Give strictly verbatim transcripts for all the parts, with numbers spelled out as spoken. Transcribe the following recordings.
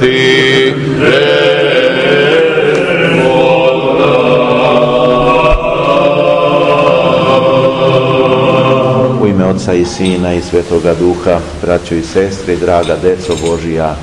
ti U ime Oca i Sina i Svetoga Duha, braćo i sestre, draga deco Božija,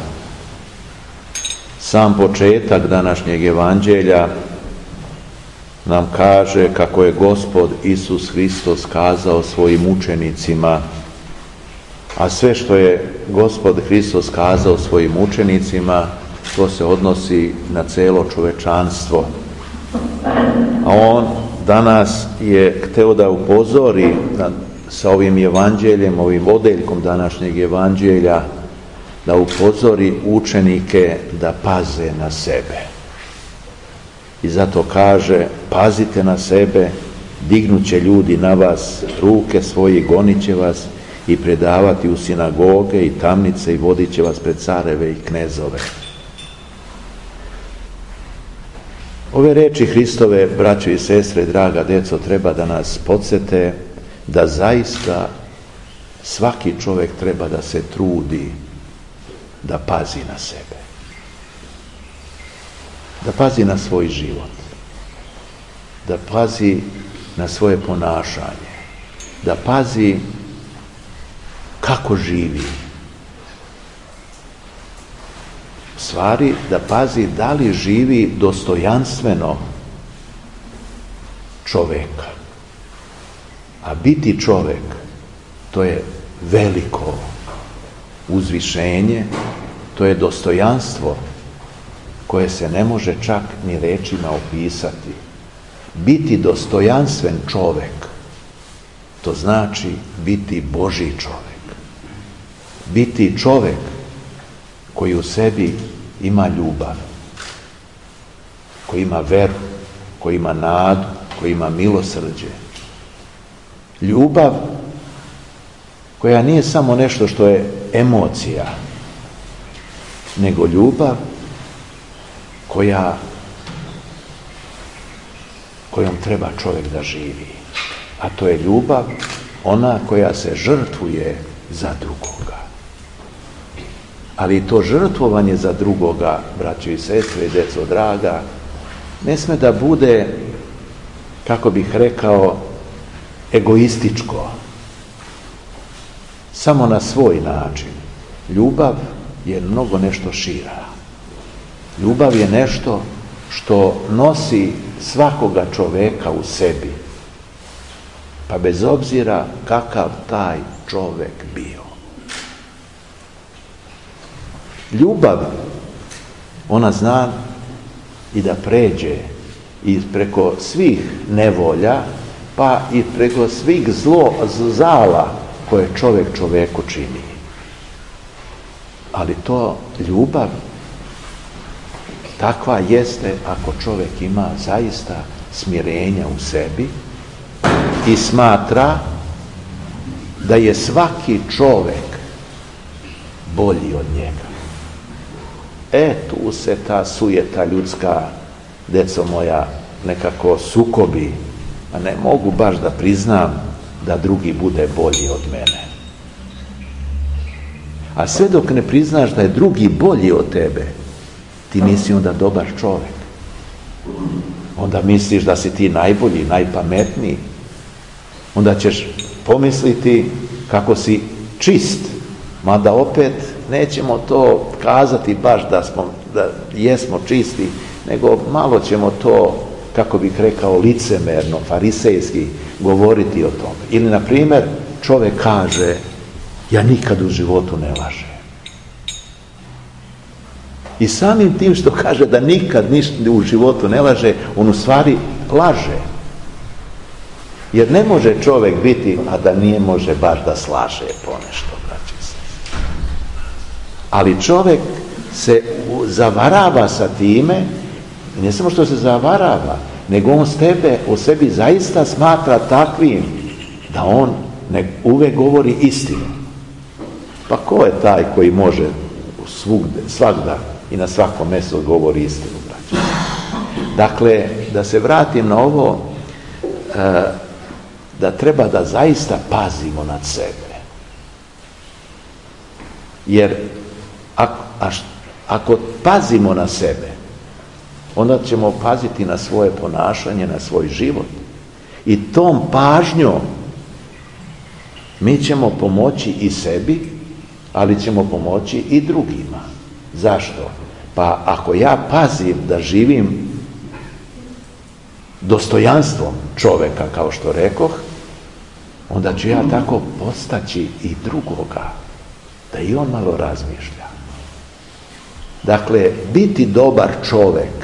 sam početak današnjeg evanđelja nam kaže kako je Gospod Isus Hristos kazao svojim učenicima, a sve što je Gospod Hristos kazao svojim učenicima, to se odnosi na celo čovečanstvo. A on danas je hteo da upozori na, sa ovim evanđeljem, ovim odeljkom današnjeg evanđelja, da upozori učenike da paze na sebe. I zato kaže, pazite na sebe, dignut će ljudi na vas ruke svoje, gonit će vas i predavati u sinagoge i tamnice i vodit će vas pred careve i knezove. Ove reči Hristove, braćo i sestre, draga deco, treba da nas podsjete da zaista svaki čovjek treba da se trudi da pazi na sebe. Da pazi na svoj život. Da pazi na svoje ponašanje. Da pazi kako živi. U stvari, da pazi da li živi dostojanstveno čoveka. A biti čovek, to je veliko uzvišenje, to je dostojanstvo koje se ne može čak ni rečima opisati. Biti dostojanstven čovek, to znači biti Božji čovek. Biti čovek koji u sebi ima ljubav, koji ima veru, koji ima nadu, koji ima milosrđe. Ljubav koja nije samo nešto što je emocija, nego ljubav koja kojom treba čovjek da živi. A to je ljubav ona koja se žrtvuje za drugoga. Ali to žrtvovanje za drugoga, braćo i sestre i deco draga, ne sme da bude, kako bih rekao, egoističko. Samo na svoj način. Ljubav je mnogo nešto šira. Ljubav je nešto što nosi svakoga čoveka u sebi. Pa bez obzira kakav taj čovek bio. Ljubav, ona zna i da pređe i preko svih nevolja, pa i preko svih zlo, zala koje čovjek čoveku čini. Ali to ljubav takva jeste ako čovjek ima zaista smirenja u sebi i smatra da je svaki čovjek bolji od njega. E, tu se ta sujeta ljudska, deco moja, nekako sukobi, a ne mogu baš da priznam da drugi bude bolji od mene. A sve dok ne priznaš da je drugi bolji od tebe, ti nisi onda dobar čovjek. Onda misliš da si ti najbolji, najpametniji. Onda ćeš pomisliti kako si čist, mada opet nećemo to kazati baš da smo, da jesmo čisti, nego malo ćemo to, kako bih rekao, licemerno, farisejski govoriti o tome. Ili, na primjer, čovjek kaže, ja nikad u životu ne lažem. I samim tim što kaže da nikad ništa u životu ne laže, on u stvari laže. Jer ne može čovjek biti, a da nije može baš da slaže ponešto, braći se. Ali čovjek se zavarava sa time, ne samo što se zavarava, nego on s tebe, o sebi zaista smatra takvim da on ne, uvek govori istinu. Pa ko je taj koji može svugde, svakda i na svakom mjestu govori istinu, braći? Dakle, da se vratim na ovo, e, da treba da zaista pazimo nad sebe. Jer ako, a, ako pazimo na sebe, onda ćemo paziti na svoje ponašanje, na svoj život. I tom pažnjom mi ćemo pomoći i sebi, ali ćemo pomoći i drugima. Zašto? Pa ako ja pazim da živim dostojanstvom čoveka, kao što rekoh, onda ću ja tako postaći i drugoga, da i on malo razmišlja. Dakle, biti dobar čovek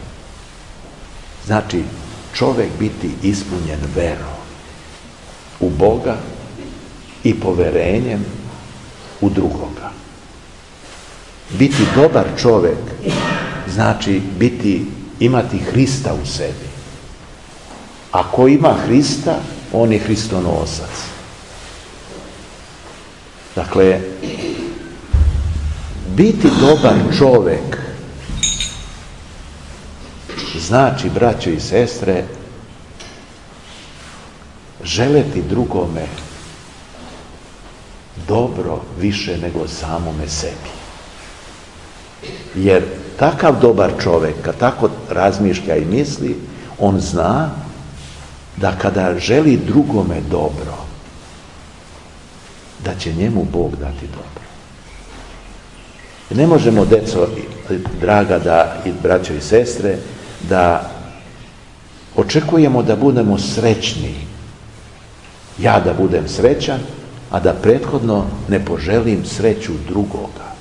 znači čovek biti ispunjen verom u Boga i poverenjem u drugoga. Biti dobar čovek znači biti, imati Hrista u sebi. Ako ima Hrista, on je Hristonosac. Dakle, biti dobar čovek znači, braćo i sestre, želeti drugome dobro više nego samome sebi. Jer takav dobar čovek, kad tako razmišlja i misli, on zna da kada želi drugome dobro, da će njemu Bog dati dobro. Ne možemo, deco, draga, da, i braćo i sestre, da očekujemo da budemo srećni. Ja da budem srećan, a da prethodno ne poželim sreću drugoga.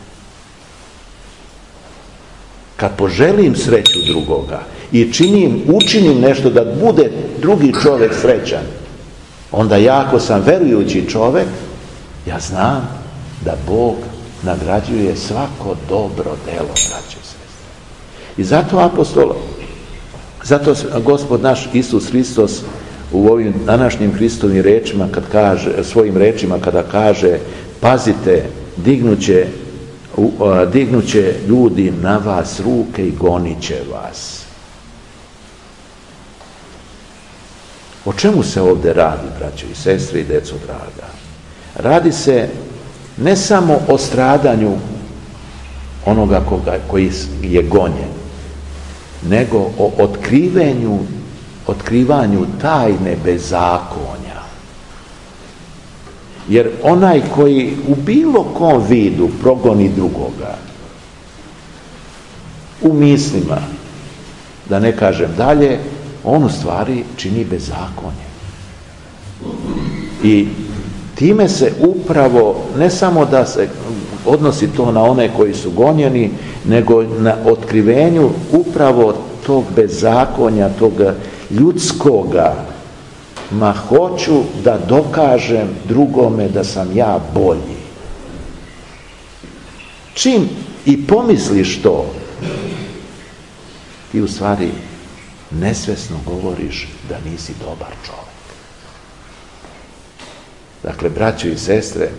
Kad poželim sreću drugoga i činim, učinim nešto da bude drugi čovjek srećan, onda ja, ako sam verujući čovjek, ja znam da Bog nagrađuje svako dobro delo, braće i sestre. I zato apostol, zato Gospod naš Isus Hristos u ovim današnjim Hristovim rečima, kad kaže, svojim rečima kada kaže, pazite, dignuće, dignuće ljudi na vas ruke i gonit će vas. O čemu se ovdje radi, braćo i sestre i deco draga? Radi se ne samo o stradanju onoga koga, koji je gonjen, nego o otkrivenju, otkrivanju tajne bezakonja. Jer onaj koji u bilo kom vidu progoni drugoga, u mislima, da ne kažem dalje, on u stvari čini bezakonje. I time se upravo, ne samo da se odnosi to na one koji su gonjeni, nego na otkrivenju upravo tog bezakonja, tog ljudskoga, ma hoću da dokažem drugome da sam ja bolji. Čim i pomisliš to, ti u stvari nesvesno govoriš da nisi dobar čovjek. Dakle, braćo i sestre,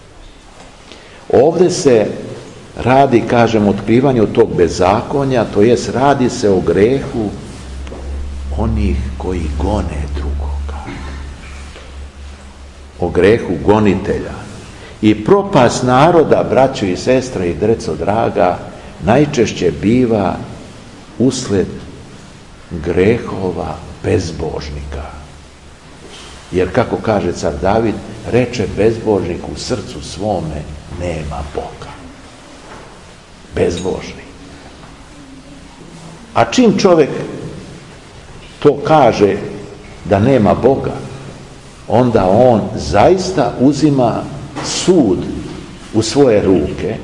ovdje se radi, kažem, otkrivanju tog bezakonja, to jest radi se o grehu onih koji gone drugoga. O grehu gonitelja. I propast naroda, braćo i sestre i deco draga, najčešće biva usled grehova bezbožnika. Jer kako kaže car David, reče bezbožnik u srcu svome, nema Boga. Bezbožni. A čim čovjek to kaže da nema Boga, onda on zaista uzima sud u svoje ruke.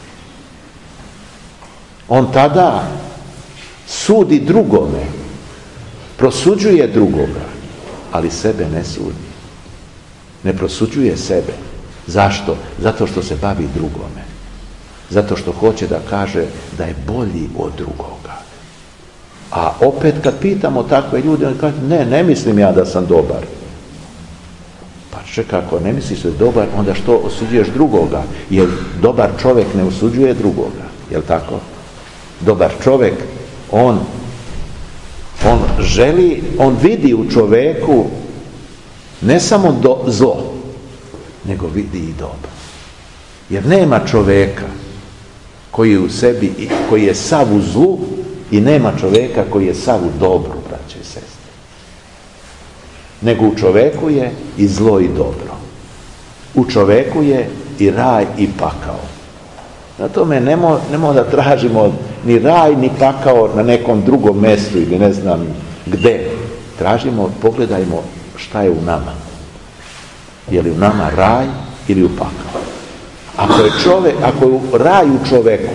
On tada sudi drugome, prosuđuje drugoga, ali sebe ne sudi. Ne prosuđuje sebe. Zašto? Zato što se bavi drugome. Zato što hoće da kaže da je bolji od drugoga. A opet kad pitamo takve ljude, oni kažu, ne, ne mislim ja da sam dobar. Pa čekaj, ako ne misliš da je dobar, onda što osuđuješ drugoga? Jer dobar čovjek ne osuđuje drugoga. Jel tako? Dobar čovjek, on On želi, on vidi u čovjeku ne samo do, zlo, nego vidi i dobro. Jer nema čovjeka koji u sebi, koji je sav u zlu i nema čoveka koji je sav u dobru, braće i sestre. Nego u čoveku je i zlo i dobro. U čoveku je i raj i pakao. Na tome nemo, nemo da tražimo ni raj ni pakao na nekom drugom mjestu ili ne znam gde. Tražimo, pogledajmo šta je u nama. Je li u nama raj ili u pakao? Ako je, čovek, ako je raj u čoveku,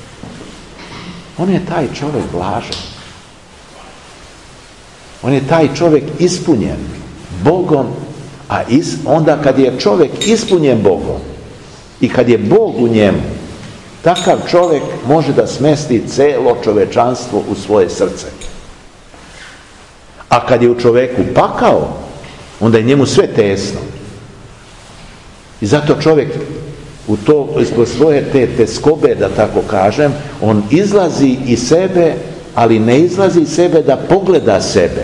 on je taj čovjek blažen. On je taj čovjek ispunjen Bogom, a is, onda kad je čovjek ispunjen Bogom i kad je Bog u njemu, takav čovjek može da smesti celo čovečanstvo u svoje srce. A kad je u čovjeku pakao, onda je njemu sve tesno. I zato čovjek u to, ispod svoje te teskobe, da tako kažem, on izlazi iz sebe, ali ne izlazi iz sebe da pogleda sebe,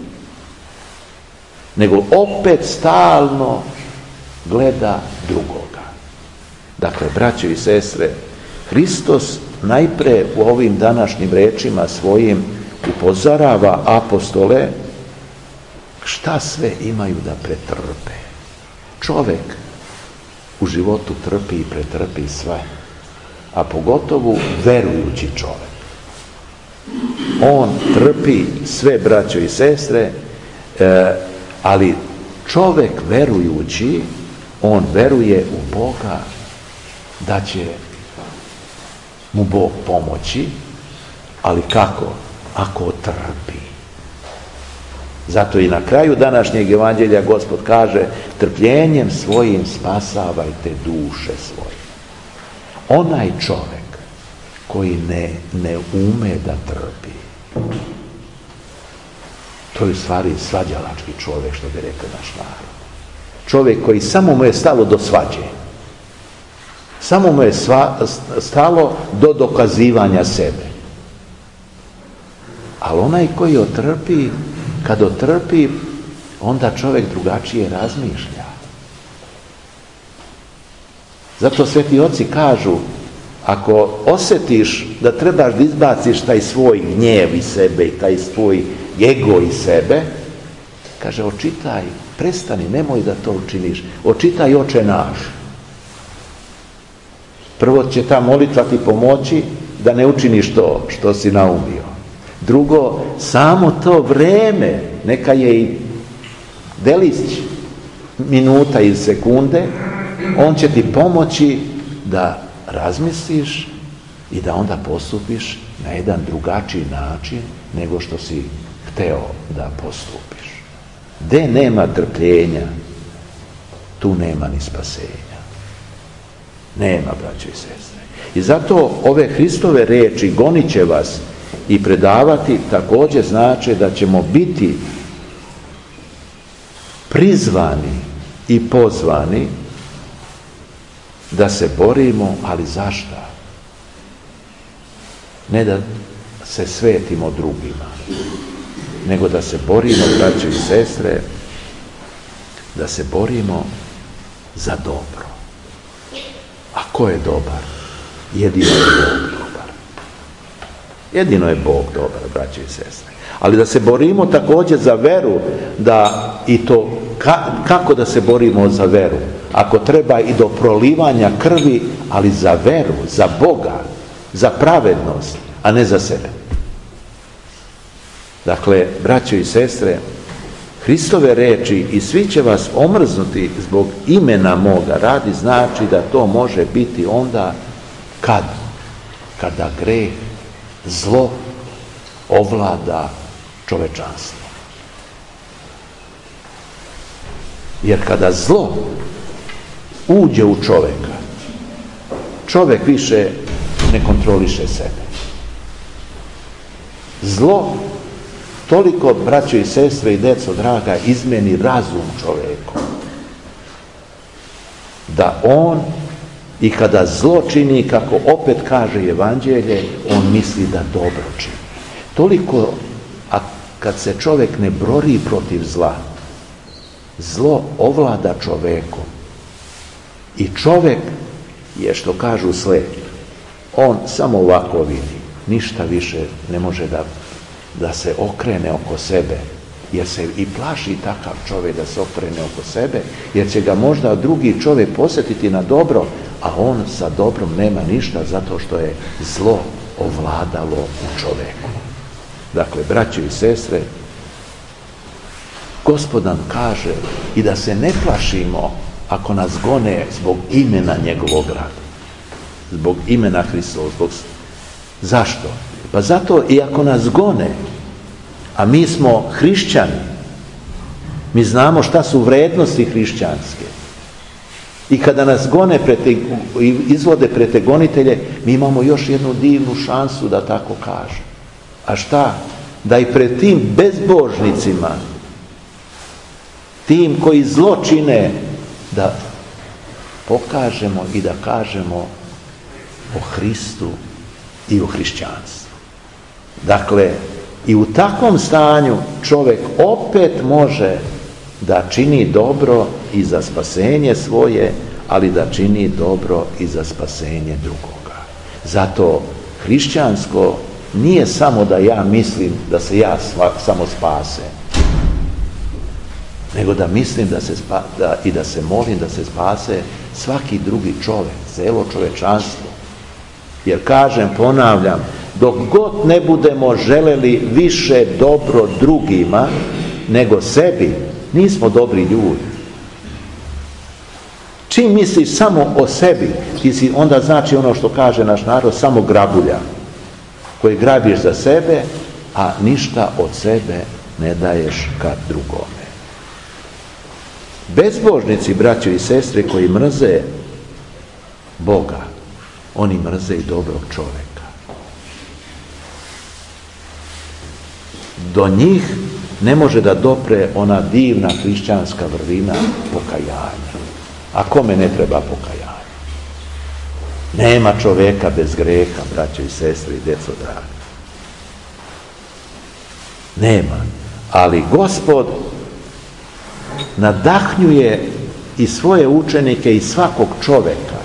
nego opet stalno gleda drugoga. Dakle, braćo i sestre, Hristos najpre u ovim današnjim rečima svojim upozorava apostole šta sve imaju da pretrpe. Čovjek u životu trpi i pretrpi sve, a pogotovo verujući čovjek. On trpi sve, braćo i sestre, e, ali čovjek verujući, on veruje u Boga da će mu Bog pomoći, ali kako? Ako trpi. Zato i na kraju današnjeg evanđelja Gospod kaže: trpljenjem svojim spasavajte duše svoje. Onaj čovjek koji ne, ne ume da trpi, to je u stvari svađalački čovjek, što bi rekao naš narod. Čovjek koji samo mu je stalo do svađe. Samo mu je sva, stalo do dokazivanja sebe. Ali onaj koji otrpi, kad otrpi, onda čovjek drugačije razmišlja. Zato sveti oci kažu, ako osjetiš da trebaš da izbaciš taj svoj gnjev iz sebe i taj svoj ego iz sebe, kaže, očitaj, prestani, nemoj da to učiniš, očitaj Oče naš. Prvo će ta molitva ti pomoći da ne učiniš to što si naumio. Drugo, samo to vreme, neka je i delić minuta ili sekunde, on će ti pomoći da razmisliš i da onda postupiš na jedan drugačiji način nego što si hteo da postupiš. Gde nema trpljenja, tu nema ni spasenja. Nema, braćo i sestre. I zato ove Hristove reči gonit će vas i predavati također znači da ćemo biti prizvani i pozvani da se borimo, ali zašto? Ne da se svetimo drugima, nego da se borimo, braćo i sestre, da se borimo za dobro. A ko je dobar? Jedino je Bog dobar. Jedino je Bog dobar, braćo i sestre. Ali da se borimo također za veru, da i to ka, kako da se borimo za veru? Ako treba i do prolivanja krvi, ali za veru, za Boga, za pravednost, a ne za sebe. Dakle, braćo i sestre, Hristove reči i svi će vas omrznuti zbog imena moga radi, znači da to može biti onda kad? Kada greh, zlo ovlada čovečanstvo. Jer kada zlo uđe u čovjeka, čovjek više ne kontroliše sebe. Zlo toliko, braćo i sestre i deco draga, izmeni razum čovjeku, da on i kada zlo čini, kako opet kaže evanđelje, on misli da dobro čini. Toliko, a kad se čovjek ne bori protiv zla, zlo ovlada čovjekom i čovjek je, što kažu slep, on samo ovako vidi, ništa više ne može da, da se okrene oko sebe, jer se i plaši takav čovjek da se okrene oko sebe, jer će ga možda drugi čovjek posjetiti na dobro, a on sa dobrom nema ništa zato što je zlo ovladalo u čovjeku. Dakle, braćo i sestre, Gospod nam kaže i da se ne plašimo ako nas gone zbog imena njegovog rada, zbog imena Hristova. Zbog... Zašto? Pa zato i ako nas gone, a mi smo hrišćani, mi znamo šta su vrednosti hrišćanske. I kada nas gone prete, izvode pretegonitelje, mi imamo još jednu divnu šansu da tako kaže. A šta? Da i pred tim bezbožnicima, tim koji zlo čine, da pokažemo i da kažemo o Hristu i o hrišćanstvu. Dakle, i u takvom stanju čovjek opet može da čini dobro i za spasenje svoje, ali da čini dobro i za spasenje drugoga. Zato hrišćansko nije samo da ja mislim da se ja sva, samo spasem, nego da mislim da se spa, da, i da se molim da se spase svaki drugi čovjek, celo čovečanstvo. Jer kažem, ponavljam, dok god ne budemo želeli više dobro drugima nego sebi, nismo dobri ljudi. Čim misliš samo o sebi, ti si onda, znači ono što kaže naš narod, samo grabulja, koji grabiš za sebe, a ništa od sebe ne daješ kad drugome. Bezbožnici, braćo i sestre, koji mrze Boga, oni mrze i dobrog čovjeka. Do njih ne može da dopre ona divna hrišćanska vrlina pokajanja. A kome ne treba pokajanje? Nema čovjeka bez greha, braćo i sestre i djeco draga. Nema. Ali Gospod nadahnjuje i svoje učenike i svakog čovjeka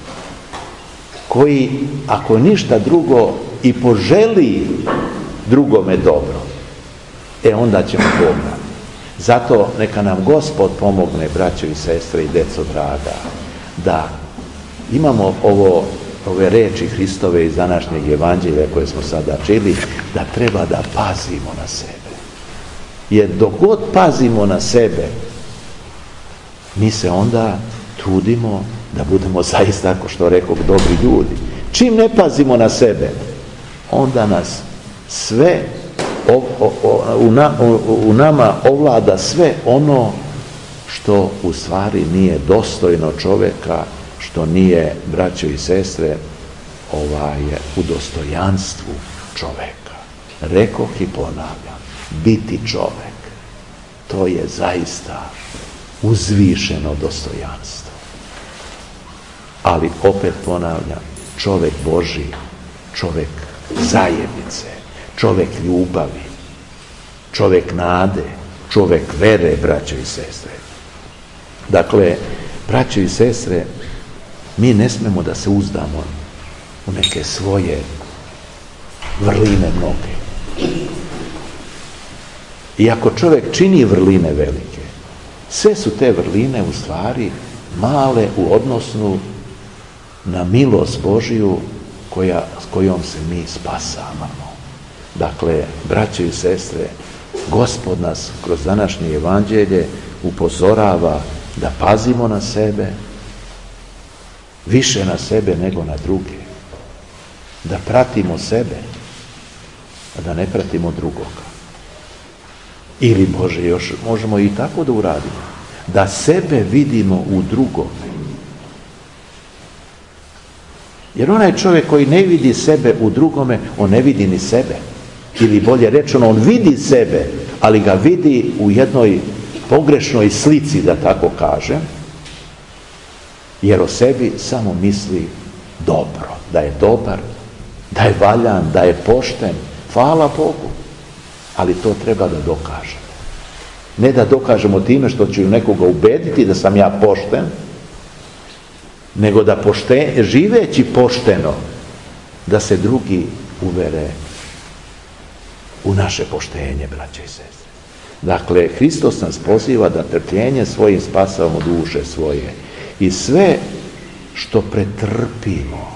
koji, ako ništa drugo, i poželi drugome dobro, e onda ćemo Boga. Zato neka nam Gospod pomogne, braćo i sestre i djeco draga, da imamo ovo, ove reči Hristove iz današnjeg evanđelja koje smo sada čuli, da treba da pazimo na sebe. Jer dok god pazimo na sebe, mi se onda trudimo da budemo zaista, ako što rekao, dobri ljudi. Čim ne pazimo na sebe, onda nas sve o, o, o, u, na, o, u nama ovlada sve ono što u stvari nije dostojno čovjeka, što nije, braćo i sestre, ovaj, u dostojanstvu čovjeka. Rekoh i ponavljam, biti čovjek, to je zaista uzvišeno dostojanstvo. Ali opet ponavljam, čovjek Božji, čovjek zajednice, čovjek ljubavi, čovjek nade, čovjek vere, braćo i sestre. Dakle, braćo i sestre, mi ne smemo da se uzdamo u neke svoje vrline mnoge. I ako čovjek čini vrline velike, sve su te vrline u stvari male u odnosu na milost Božiju koja, s kojom se mi spasavamo. Dakle, braćo i sestre, Gospod nas kroz današnje evanđelje upozorava da pazimo na sebe, više na sebe nego na druge, da pratimo sebe, a da ne pratimo drugoga. Ili Bože, još možemo i tako da uradimo, da sebe vidimo u drugome. Jer onaj čovjek koji ne vidi sebe u drugome, on ne vidi ni sebe. Ili bolje rečeno, on vidi sebe, ali ga vidi u jednoj pogrešnoj slici, da tako kažem, jer o sebi samo misli dobro, da je dobar, da je valjan, da je pošten. Hvala Bogu, ali to treba da dokažemo. Ne da dokažemo time što ću nekoga ubediti da sam ja pošten, nego da pošten, živeći pošteno, da se drugi uvere u naše poštenje, braće i sestre. Dakle, Hristos nas poziva da trpljenje svojim spasavamo duše svoje. I sve što pretrpimo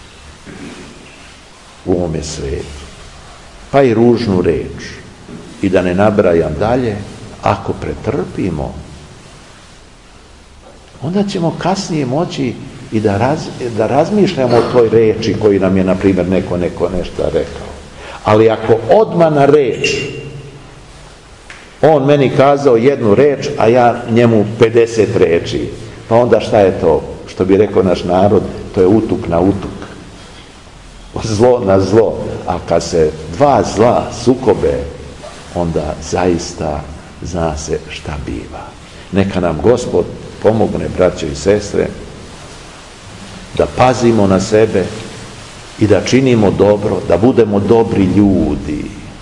u ovome svijetu, pa i ružnu reč, i da ne nabrajam dalje, ako pretrpimo, onda ćemo kasnije moći i da, raz, da razmišljamo o toj reči koju nam je, na primjer, neko, neko nešto rekao. Ali ako odmah na reč, on meni kazao jednu reč, a ja njemu pedeset reči, pa onda šta je to? Što bi rekao naš narod, to je utuk na utuk. Zlo na zlo. A kad se dva zla sukobe, onda zaista zna se šta biva. Neka nam Gospod pomogne, braće i sestre, da pazimo na sebe i da činimo dobro, da budemo dobri ljudi.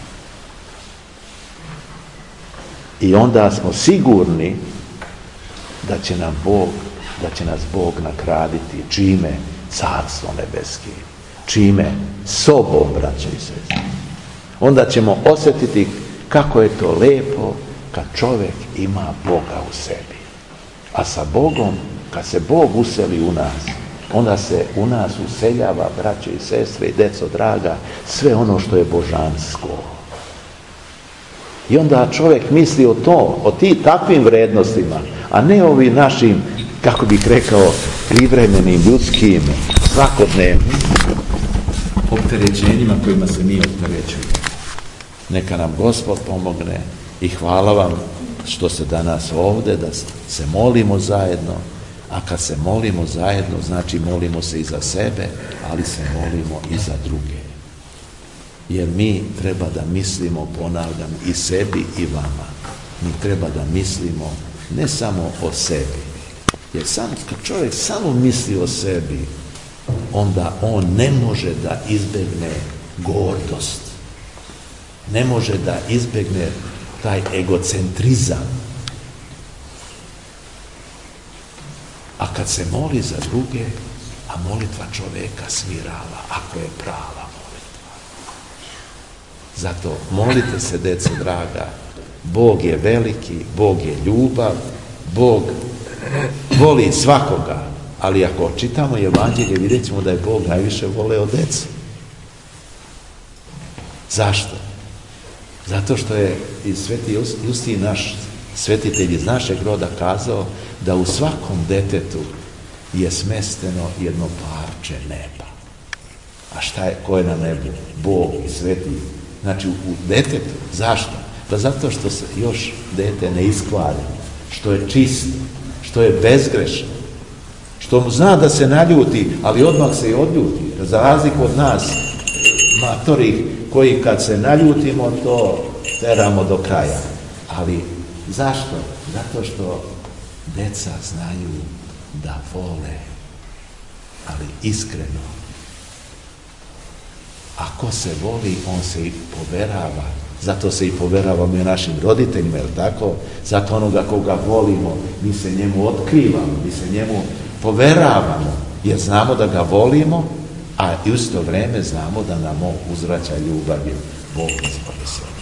I onda smo sigurni da će nam Bog, da će nas Bog nagraditi. Čime? Carstvo nebeski. Čime? Sobom, braće i sestre. Onda ćemo osjetiti kako je to lepo kad čovjek ima Boga u sebi. A sa Bogom, kad se Bog useli u nas, onda se u nas useljava, braće i sestre i deco draga, sve ono što je božansko. I onda čovjek misli o to, o ti takvim vrednostima, a ne ovim našim, kako bih rekao, privremenim, ljudskim, svakodnevnim opterećenjima kojima se mi opterećujemo. Neka nam Gospod pomogne i hvala vam što ste danas ovdje, da se molimo zajedno, a kad se molimo zajedno, znači molimo se i za sebe, ali se molimo i za druge. Jer mi treba da mislimo, ponavljam, i sebi i vama. Mi treba da mislimo ne samo o sebi. Jer sam, kad čovjek samo misli o sebi, onda on ne može da izbegne gordost. Ne može da izbegne taj egocentrizam. A kad se moli za druge, a molitva čovjeka smirava, ako je prava molitva. Zato molite se, deco draga, Bog je veliki, Bog je ljubav, Bog voli svakoga, ali ako čitamo Evanđelje, vidjet ćemo da je Bog najviše voleo decu. Zašto? Zato što je i sveti Justin, naš svetitelj iz našeg roda, kazao da u svakom detetu je smesteno jedno parče neba. A šta je, ko je na nebu? Bog i sveti. Znači u detetu. Zašto? Pa zato što se još dete ne iskvari, što je čisto, što je bezgrešno, što mu zna da se naljuti, ali odmah se i odljuti. Za razliku od nas, matorih, koji kad se naljutimo, to teramo do kraja. Ali zašto? Zato što deca znaju da vole, ali iskreno. Ako se voli, on se i poverava. Zato se i poveravamo i našim roditeljima, jer tako? Zato onoga koga volimo, mi se njemu otkrivamo, mi se njemu poveravamo, jer znamo da ga volimo, a isto vrijeme znamo da nam on uzvraća ljubav, jer Bog izvoli se.